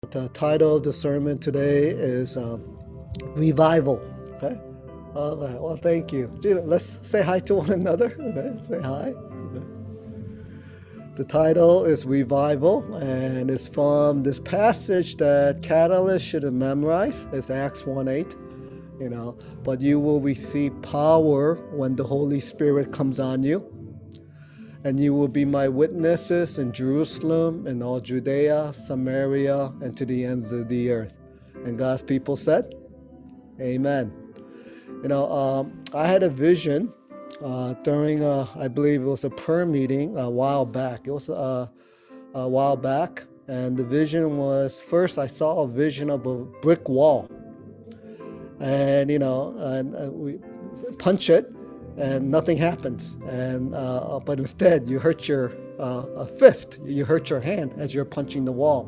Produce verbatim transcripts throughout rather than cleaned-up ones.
The title of the sermon today is um, Revival. Okay. All right. Well, thank you. Gina, let's say hi to one another. Okay. Say hi. Okay. The title is Revival, and it's from this passage that Catalyst should have memorized. It's Acts one eight. You know, but you will receive power when the Holy Spirit comes on you. And you will be my witnesses in Jerusalem and all Judea, Samaria, and to the ends of the earth. And God's people said, Amen. You know, um, I had a vision uh, during, a, I believe it was a prayer meeting a while back. It was uh, a while back. And the vision was, first I saw a vision of a brick wall. And, you know, and, and we punch it. And nothing happens, and uh, but instead you hurt your uh, fist, you hurt your hand as you're punching the wall.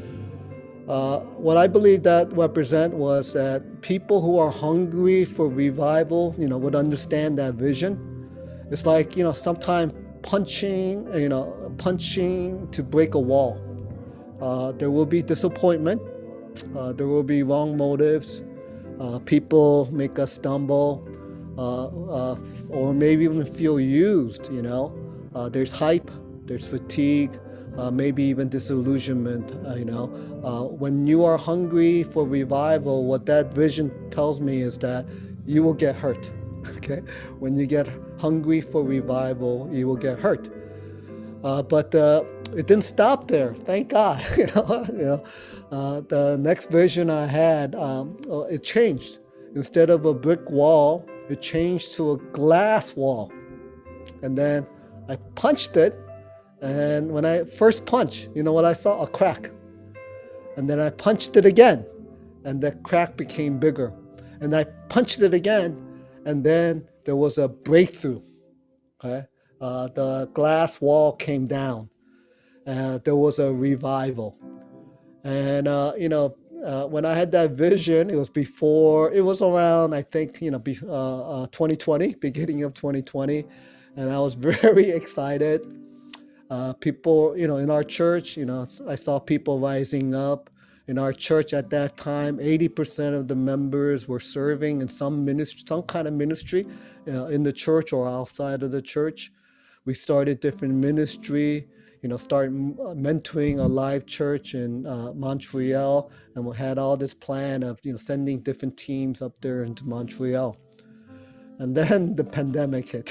Uh, what I believe that represent was that people who are hungry for revival, you know, would understand that vision. It's like, you know, sometimes punching, you know, punching to break a wall. Uh, there will be disappointment. Uh, there will be wrong motives. Uh, people make us stumble. Uh, uh, or maybe even feel used, you know. Uh, there's hype, there's fatigue, uh, maybe even disillusionment, uh, you know. Uh, when you are hungry for revival, what that vision tells me is that you will get hurt, okay? When you get hungry for revival, you will get hurt. Uh, but uh, it didn't stop there, thank God, you know. you know. Uh, the next vision I had, um, it changed. Instead of a brick wall, it changed to a glass wall. And then I punched it. And when I first punched, you know what I saw? A crack. And then I punched it again. And the crack became bigger. And I punched it again. And then there was a breakthrough. Okay? Uh, the glass wall came down. Uh, there was a revival. And, uh, you know, Uh, when I had that vision, it was before, it was around, I think, you know, be, uh, uh, twenty twenty, beginning of twenty twenty. And I was very excited. Uh, people, you know, in our church, you know, I saw people rising up. In our church at that time, eighty percent of the members were serving in some ministry, some kind of ministry uh, in the church or outside of the church. We started different ministry. You know, start mentoring a live church in uh, Montreal, and we had all this plan of, you know, sending different teams up there into Montreal. And then the pandemic hit.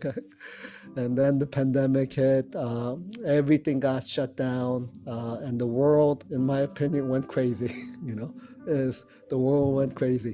And then the pandemic hit. Uh, everything got shut down, uh, and the world, in my opinion, went crazy. You know, is the world went crazy.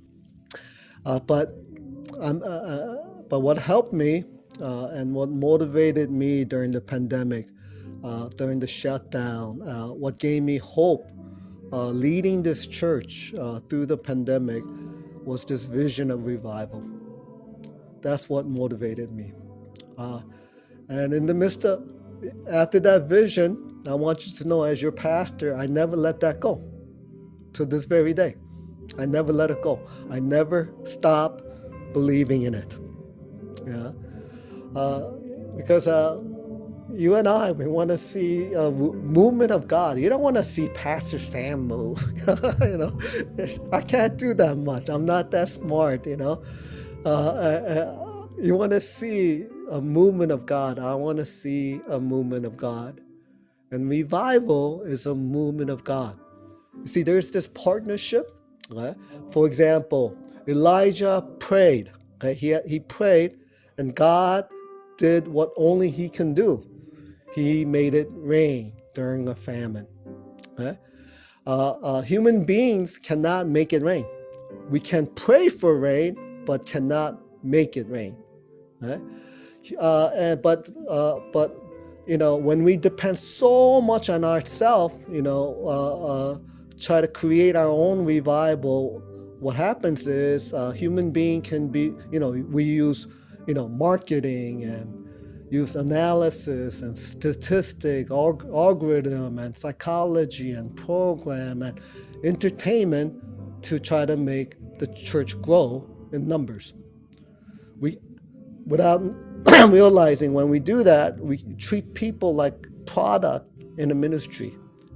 Uh, but I'm, uh, uh, but what helped me uh, and what motivated me during the pandemic, uh, during the shutdown, uh, what gave me hope uh, leading this church uh, through the pandemic was this vision of revival. That's what motivated me. Uh, and in the midst of, after that vision, I want you to know, as your pastor, I never let that go to this very day. I never let it go. I never stopped believing in it. Yeah, uh, because uh, you and I, we want to see a movement of God. You don't want to see Pastor Sam move. you know, I can't do that much. I'm not that smart. You know, uh, uh, you want to see a movement of God. I want to see a movement of God, and revival is a movement of God. You see, there's this partnership. Right? For example, Elijah prayed. Okay? He he prayed. And God did what only he can do. He made it rain during a famine. Okay? Uh, uh, human beings cannot make it rain. We can pray for rain, but cannot make it rain. Okay? Uh, and, but, uh, but, you know, when we depend so much on ourselves, you know, uh, uh, try to create our own revival, what happens is a human being can be, you know, we use you know, marketing and use analysis and statistic, alg- algorithm and psychology and program and entertainment to try to make the church grow in numbers. We, without realizing when we do that, we treat people like product in a ministry.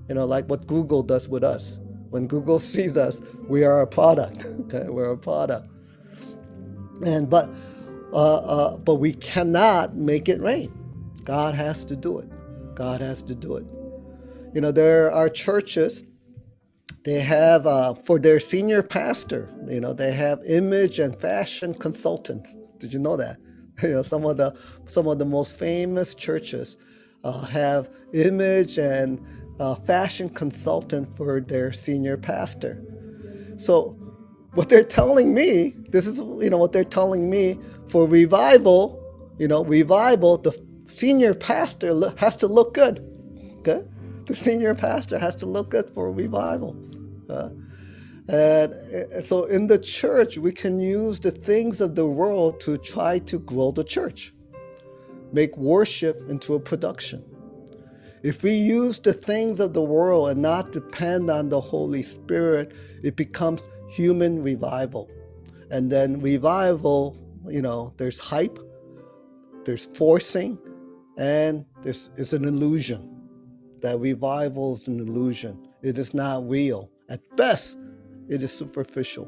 You know, like what Google does with us. When Google sees us, we are a product. Okay, we're a product. And but uh, uh, but we cannot make it rain. God has to do it. God has to do it. You know, there are churches. They have uh, for their senior pastor. You know, they have image and fashion consultants. Did you know that? You know, some of the some of the most famous churches uh, have image and uh, fashion consultant for their senior pastor. So what they're telling me, this is you know what they're telling me for revival. You know, revival. The senior pastor has to look good. Okay, the senior pastor has to look good for revival. Uh, And so in the church, we can use the things of the world to try to grow the church, make worship into a production. If we use the things of the world and not depend on the Holy Spirit, it becomes human revival. And then revival, you know, there's hype, there's forcing, and there's it's an illusion. That revival is an illusion. It is not real. At best, it is superficial.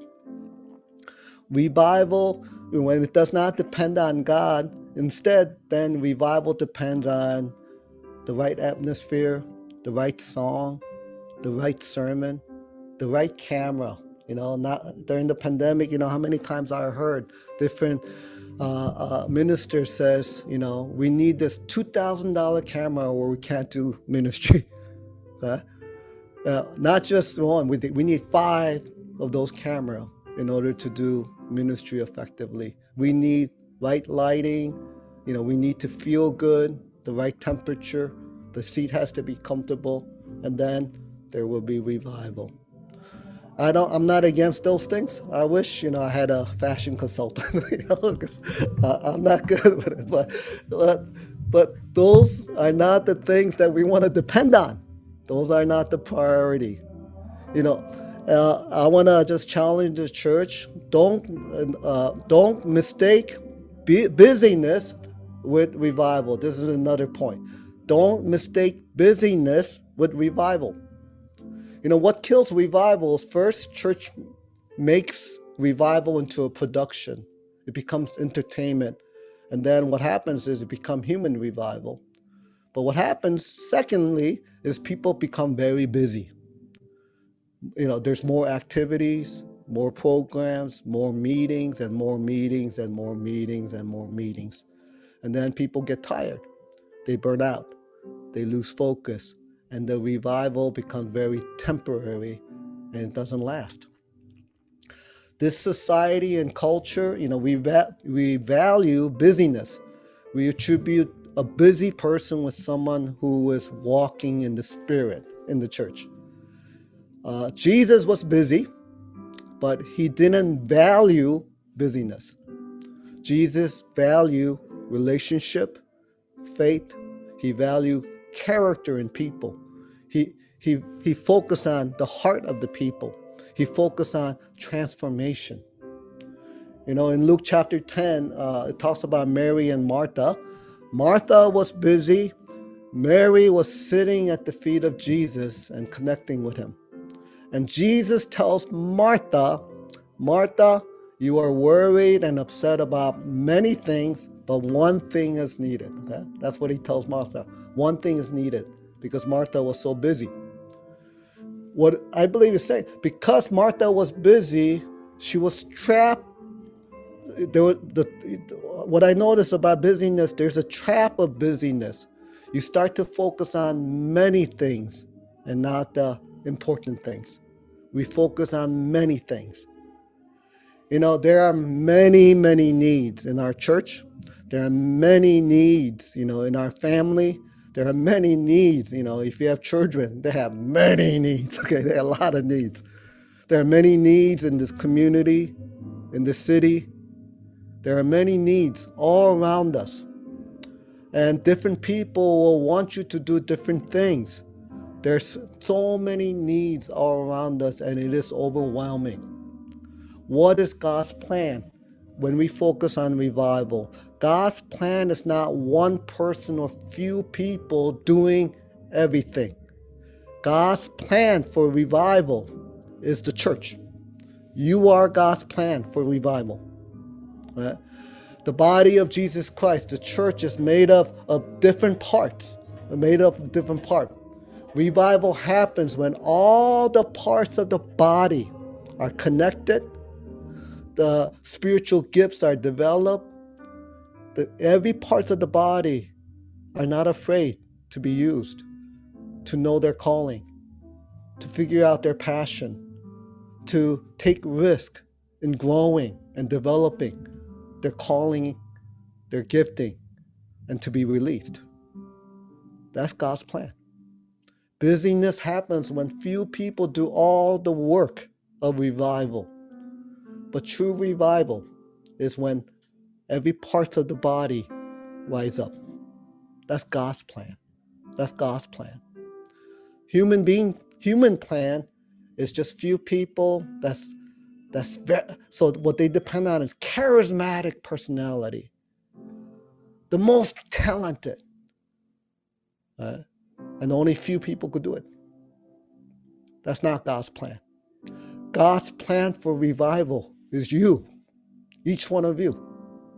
Revival, when it does not depend on God, instead, then revival depends on the right atmosphere, the right song, the right sermon, the right camera. You know, not during the pandemic, you know, how many times I heard different uh, uh, ministers says, you know, we need this two thousand dollars camera or we can't do ministry. Okay? Uh, not just one, we, we need five of those cameras in order to do ministry effectively. We need right lighting, you know, we need to feel good, the right temperature, the seat has to be comfortable, and then there will be revival. I don't, I'm not against those things. I wish, you know, I had a fashion consultant, you know, because uh, I'm not good with it. But, but, but those are not the things that we want to depend on. Those are not the priority. You know, uh, I want to just challenge the church. Don't uh, don't mistake busyness with revival. This is another point. Don't mistake busyness with revival. You know, what kills revival is first, church makes revival into a production. It becomes entertainment. And then what happens is it becomes human revival. But what happens, secondly, is people become very busy. You know, there's more activities, more programs, more meetings and more meetings and more meetings and more meetings. And then people get tired. They burn out. They lose focus. And the revival becomes very temporary and it doesn't last. This society and culture, you know, we, va- we value busyness. We attribute a busy person with someone who is walking in the Spirit in the church. Uh, Jesus was busy, but he didn't value busyness. Jesus valued relationship, faith. He valued character in people. He, he, he focused on the heart of the people. He focused on transformation. You know, in Luke chapter ten, uh, it talks about Mary and Martha. Martha was busy. Mary was sitting at the feet of Jesus and connecting with him. And Jesus tells Martha, Martha, you are worried and upset about many things, but one thing is needed. Okay? That's what he tells Martha. One thing is needed because Martha was so busy. What I believe is saying, because Martha was busy, she was trapped. There were the, what I notice about busyness, there's a trap of busyness. You start to focus on many things and not the important things. We focus on many things. You know, there are many, many needs in our church. There are many needs, you know, in our family. There are many needs, you know, if you have children, they have many needs, okay? There are a lot of needs. There are many needs in this community, in the city. There are many needs all around us. And different people will want you to do different things. There's so many needs all around us, and it is overwhelming. What is God's plan when we focus on revival? God's plan is not one person or few people doing everything. God's plan for revival is the church. You are God's plan for revival. Right? The body of Jesus Christ, the church, is made up of different parts. Made up of different parts. Revival happens when all the parts of the body are connected. The spiritual gifts are developed. The, every part of the body are not afraid to be used, to know their calling, to figure out their passion, to take risk in growing and developing their calling, their gifting, and to be released. That's God's plan. Busyness happens when few people do all the work of revival. But true revival is when every part of the body rise up. That's God's plan. That's God's plan. Human being, human plan is just few people. That's that's very, so what they depend on is charismatic personality, the most talented, uh, and only few people could do it. That's not God's plan. God's plan for revival is you, each one of you.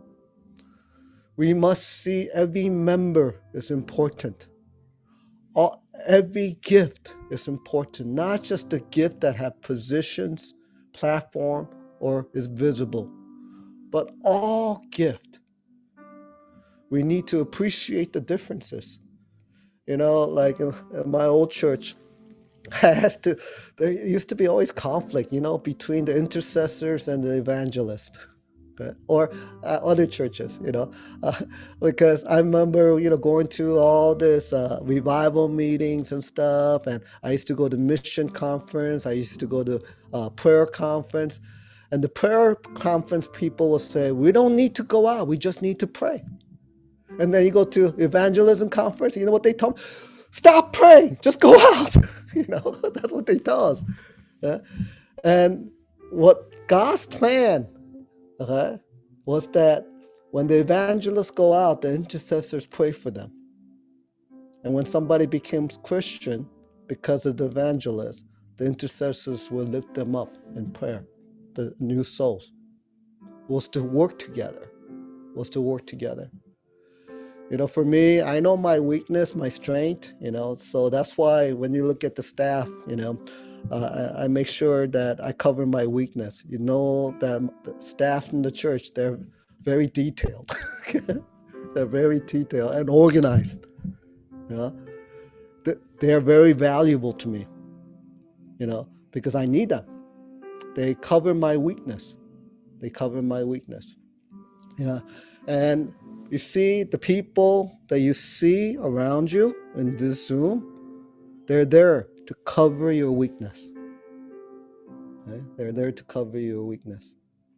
We must see every member is important. All, every gift is important, not just the gift that have positions, platform, or is visible, but all gift. We need to appreciate the differences. You know, like in, in my old church, I has to, there used to be always conflict, you know, between the intercessors and the evangelists. Okay? Or uh, other churches, you know, uh, because I remember, you know, going to all this uh, revival meetings and stuff, and I used to go to mission conference, I used to go to uh, prayer conference, and the prayer conference people will say, we don't need to go out, we just need to pray. And then you go to evangelism conference, you know what they tell me? Stop praying, just go out. You know, that's what they tell us. Yeah? And what God's plan, okay, was that when the evangelists go out, the intercessors pray for them. And when somebody becomes Christian because of the evangelist, the intercessors will lift them up in prayer, the new souls. Was to work together, was to work together. You know, for me, I know my weakness, my strength, you know, so that's why when you look at the staff, you know, uh, I, I make sure that I cover my weakness. You know, that the staff in the church, they're very detailed. They're very detailed and organized. You know, they, they are very valuable to me, you know, because I need them. They cover my weakness. They cover my weakness. You know, and you see, the people that you see around you in this Zoom, they're there to cover your weakness. Okay? They're there to cover your weakness.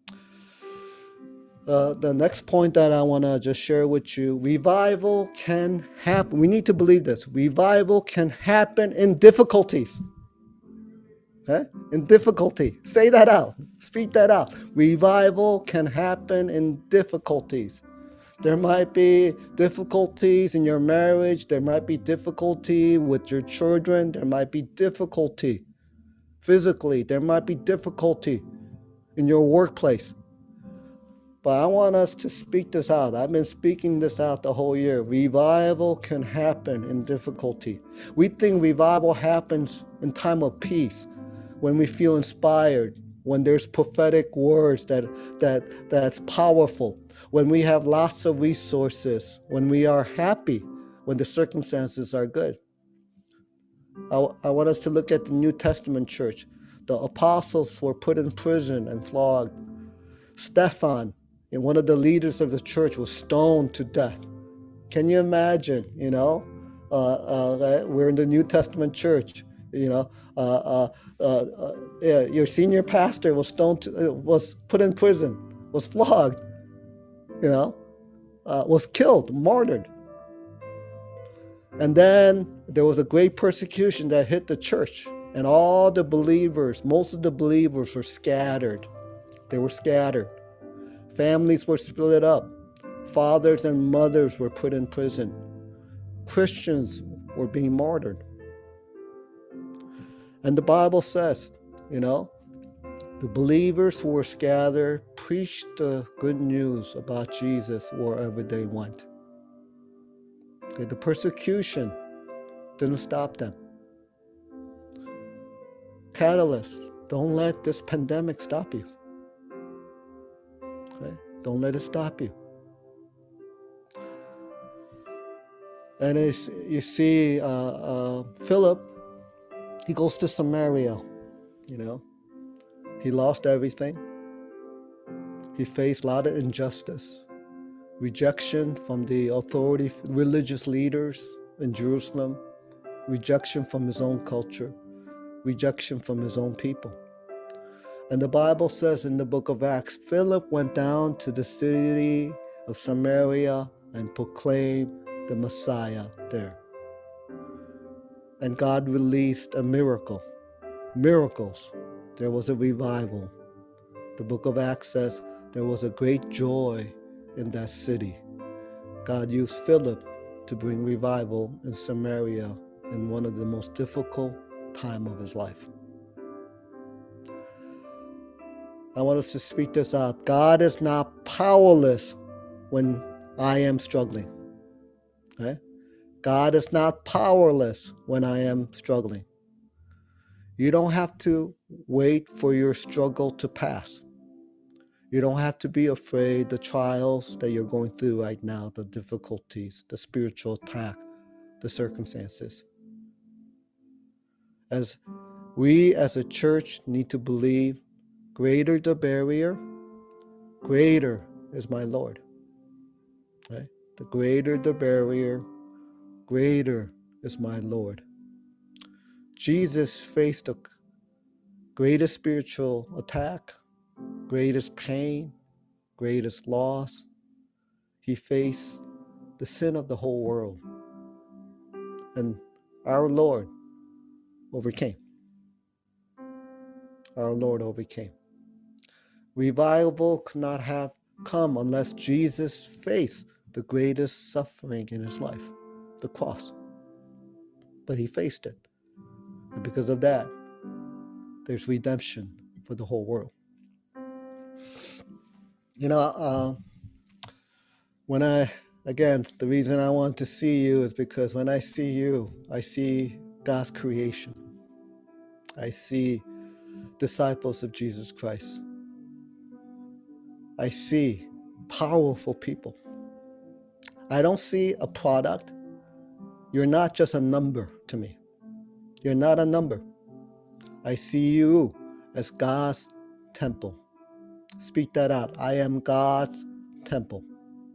Uh, the next point that I want to just share with you, revival can happen. We need to believe this. Revival can happen in difficulties. Okay? In difficulty. Say that out. Speak that out. Revival can happen in difficulties. There might be difficulties in your marriage. There might be difficulty with your children. There might be difficulty physically. There might be difficulty in your workplace. But I want us to speak this out. I've been speaking this out the whole year. Revival can happen in difficulty. We think revival happens in time of peace, when we feel inspired, when there's prophetic words that that that's powerful, when we have lots of resources, when we are happy, when the circumstances are good. I, I want us to look at the New Testament church. The apostles were put in prison and flogged. Stephan, and one of the leaders of the church, was stoned to death. Can you imagine, you know, uh, uh, we're in the New Testament church, you know, uh, uh, uh, uh, yeah, your senior pastor was stoned, to, uh, was put in prison, was flogged, you know, uh, was killed, martyred. And then there was a great persecution that hit the church, and all the believers, most of the believers were scattered. They were scattered. Families were split up. Fathers and mothers were put in prison. Christians were being martyred. And the Bible says, you know, the believers who were scattered preached the good news about Jesus wherever they went. Okay, the persecution didn't stop them. Catalyst, don't let this pandemic stop you. Okay? Don't let it stop you. And as you see, uh, uh, Philip, he goes to Samaria, you know. He lost everything. He faced a lot of injustice, rejection from the authority, religious leaders in Jerusalem, rejection from his own culture, rejection from his own people. And the Bible says in the book of Acts, Philip went down to the city of Samaria and proclaimed the Messiah there. And God released a miracle, miracles. There was a revival. The book of Acts says there was a great joy in that city. God used Philip to bring revival in Samaria in one of the most difficult times of his life. I want us to speak this out. God is not powerless when I am struggling. Okay? God is not powerless when I am struggling. You don't have to wait for your struggle to pass. You don't have to be afraid the trials that you're going through right now, the difficulties, the spiritual attack, the circumstances. As we as a church need to believe, greater the barrier, greater is my Lord. Okay? The greater the barrier, greater is my Lord. Jesus faced the greatest spiritual attack, greatest pain, greatest loss. He faced the sin of the whole world. And our Lord overcame. Our Lord overcame. Revival could not have come unless Jesus faced the greatest suffering in his life, the cross. But he faced it. And because of that, there's redemption for the whole world. You know, uh, when I, again, the reason I want to see you is because when I see you, I see God's creation. I see disciples of Jesus Christ. I see powerful people. I don't see a product. You're not just a number to me. You're not a number. I see you as God's temple. Speak that out. I am God's temple.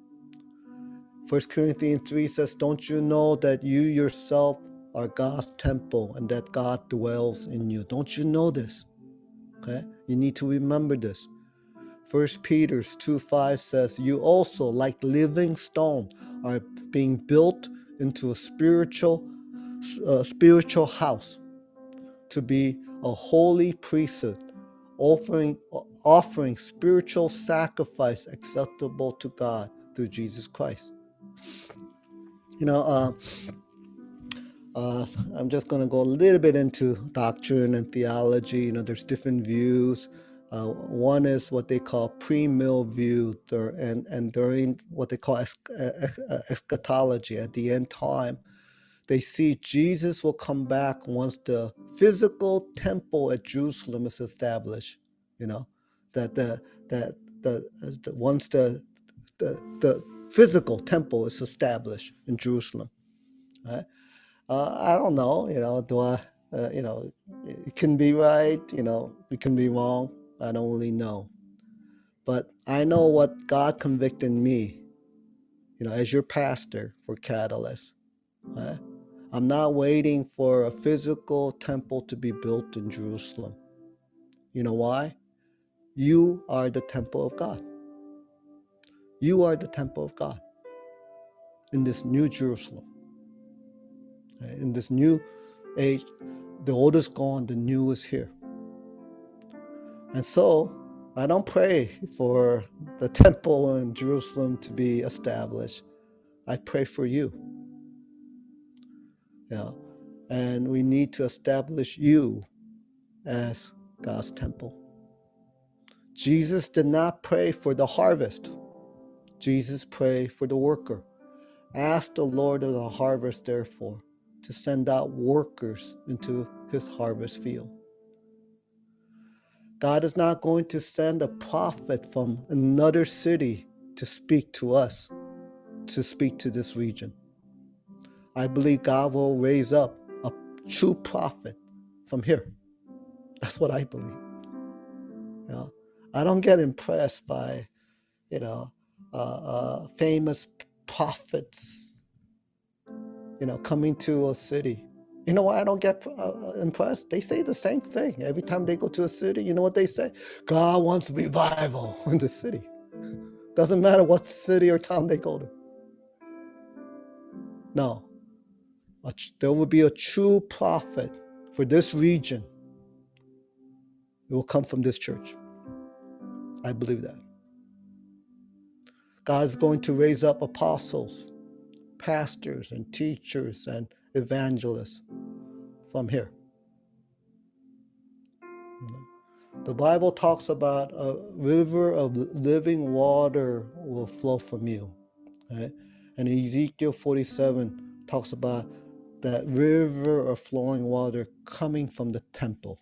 First Corinthians three says, don't you know that you yourself are God's temple and that God dwells in you? Don't you know this? Okay? You need to remember this. First Peter two five says, you also, like living stone, are being built into a spiritual, uh, spiritual house to be a holy priesthood, offering, offering spiritual sacrifice acceptable to God through Jesus Christ. You know, uh, uh, I'm just going to go a little bit into doctrine and theology. You know, there's different views. Uh, one is what they call pre-mill view, and, and during what they call eschatology, at the end time, they see Jesus will come back once the physical temple at Jerusalem is established. You know, that the that the, the once the, the the physical temple is established in Jerusalem. Right? Uh, I don't know. You know, do I? Uh, you know, it can be right. You know, it can be wrong. I don't really know. But I know what God convicted me, you know, as your pastor for Catalyst. Right? I'm not waiting for a physical temple to be built in Jerusalem. You know why? You are the temple of God. You are the temple of God in this new Jerusalem. In this new age, the old is gone, the new is here. And so, I don't pray for the temple in Jerusalem to be established. I pray for you. Yeah. And we need to establish you as God's temple. Jesus did not pray for the harvest. Jesus prayed for the worker. Ask the Lord of the harvest, therefore, to send out workers into his harvest field. God is not going to send a prophet from another city to speak to us, to speak to this region. I believe God will raise up a true prophet from here. That's what I believe. You know, I don't get impressed by, you know, uh, uh, famous prophets, you know, coming to a city. You know why I don't get uh, impressed? They say the same thing. Every time they go to a city, you know what they say? God wants revival in the city. Doesn't matter what city or town they go to. No. A, there will be a true prophet for this region. It will come from this church. I believe that. God is going to raise up apostles, pastors, and teachers, and evangelists from here. The Bible talks about a river of living water will flow from you. Right? And Ezekiel forty-seven talks about that river of flowing water coming from the temple,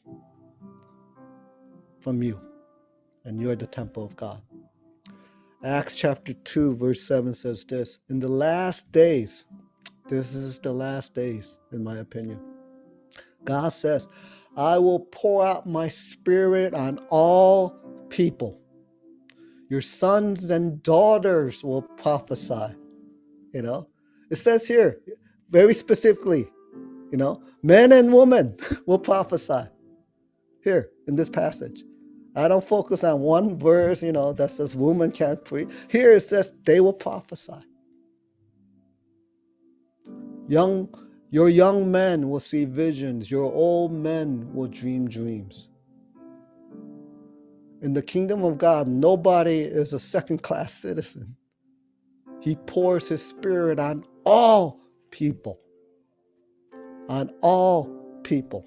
from you. And you're the temple of God. Acts chapter two, verse seven says this: in the last days, this is the last days, in my opinion, God says, I will pour out my spirit on all people. Your sons and daughters will prophesy. You know, it says here very specifically, you know, men and women will prophesy here in this passage. I don't focus on one verse, you know, that says women can't preach. Here it says they will prophesy. Young Your young men will see visions. Your old men will dream dreams. In the kingdom of God, nobody is a second-class citizen. He pours his spirit on all people. On all people.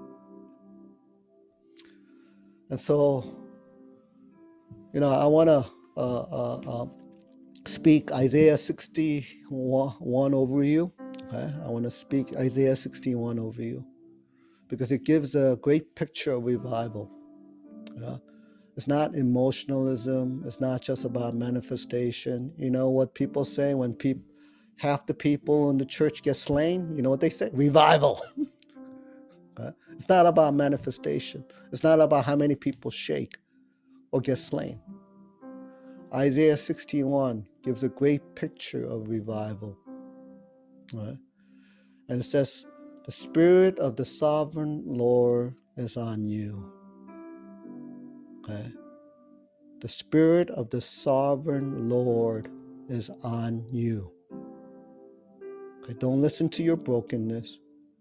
And so, you know, I want to uh, uh, uh, speak Isaiah sixty-one over you. Okay? I want to speak Isaiah sixty-one over you because it gives a great picture of revival. Yeah? It's not emotionalism. It's not just about manifestation. You know what people say when people, half the people in the church get slain? You know what they say? Revival. Okay? It's not about manifestation. It's not about how many people shake or get slain. Isaiah sixty-one gives a great picture of revival. Right? And it says, the Spirit of the Sovereign Lord is on you. Okay? The Spirit of the Sovereign Lord is on you. Okay? Don't listen to your brokenness.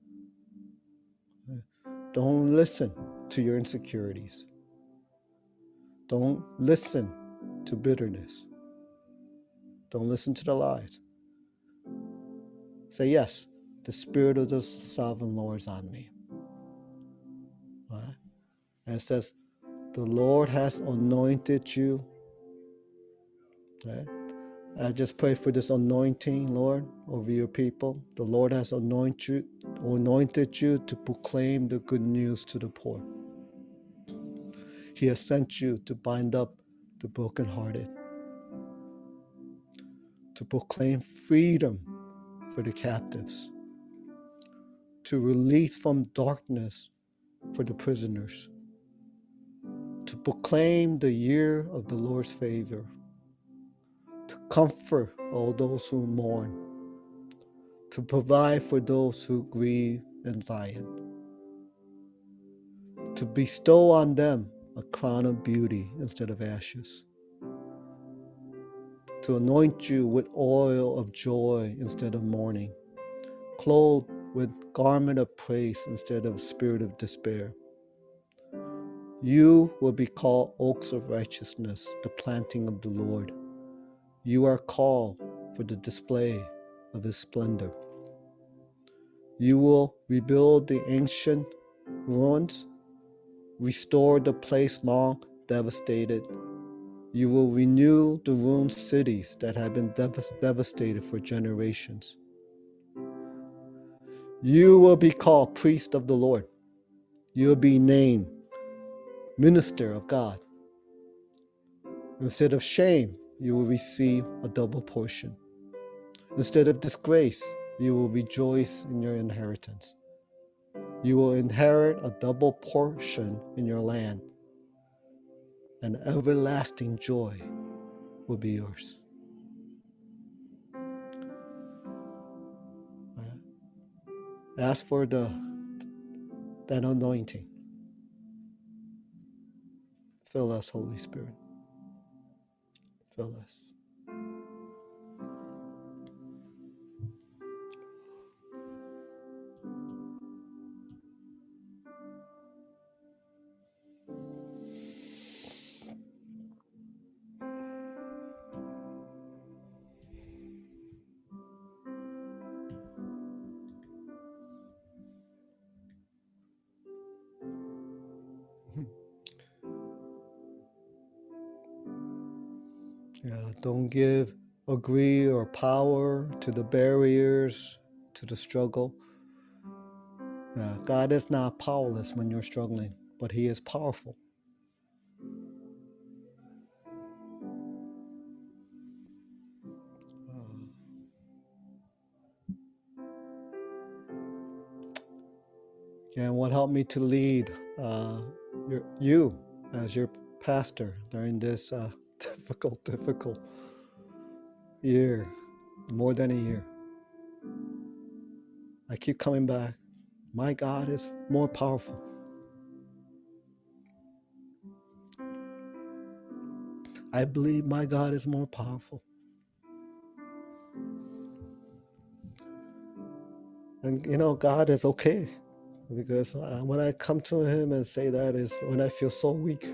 Okay? Don't listen to your insecurities. Don't listen to bitterness. Don't listen to the lies. Say, yes, the Spirit of the Sovereign Lord is on me. Right? And it says, the Lord has anointed you. Right? I just pray for this anointing, Lord, over your people. The Lord has anointed you, anointed you to proclaim the good news to the poor. He has sent you to bind up the brokenhearted, to proclaim freedom for the captives, to release from darkness for the prisoners, to proclaim the year of the Lord's favor, to comfort all those who mourn, to provide for those who grieve and valiant, to bestow on them a crown of beauty instead of ashes, to anoint you with oil of joy instead of mourning, clothed with garment of praise instead of spirit of despair. You will be called oaks of righteousness, the planting of the Lord. You are called for the display of his splendor. You will rebuild the ancient ruins restore the place long devastated. You will renew the ruined cities that have been dev- devastated for generations. You will be called priest of the Lord. You will be named minister of God. Instead of shame, you will receive a double portion. Instead of disgrace, you will rejoice in your inheritance. You will inherit a double portion in your land, and everlasting joy will be yours. Ask for the that anointing. Fill us, Holy Spirit. Fill us. Yeah, don't give agree or power to the barriers, to the struggle. Yeah, God is not powerless when you're struggling, but He is powerful. Uh, and what helped me to lead uh, your, you as your pastor during this uh, difficult, difficult year, more than a year. I keep coming back. My God is more powerful. I believe my God is more powerful. And you know, God is okay, because uh, when I come to Him and say that is when I feel so weak.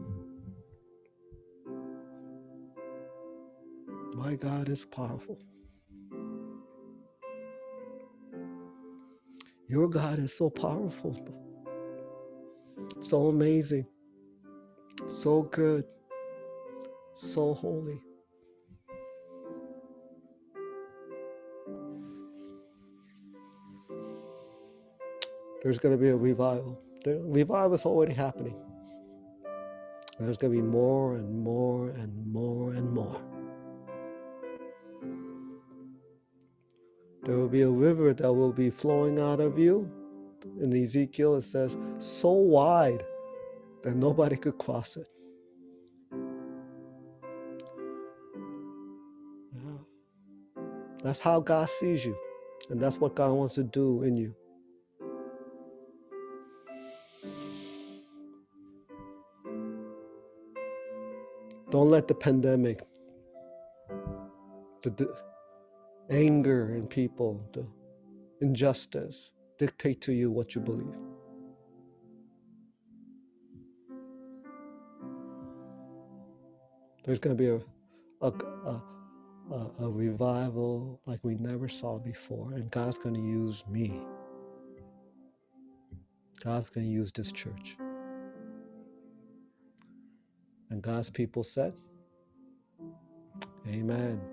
My God is powerful. Your God is so powerful, so amazing, so good, so holy. There's going to be a revival. The revival is already happening. There's going to be more and more and more and more. There will be a river that will be flowing out of you. In Ezekiel, it says, so wide that nobody could cross it. Yeah. That's how God sees you. And that's what God wants to do in you. Don't let the pandemic, the, the anger in people, the injustice dictate to you what you believe. There's going to be a, a, a, a, a revival like we never saw before, and God's going to use me. God's going to use this church. And God's people said, amen.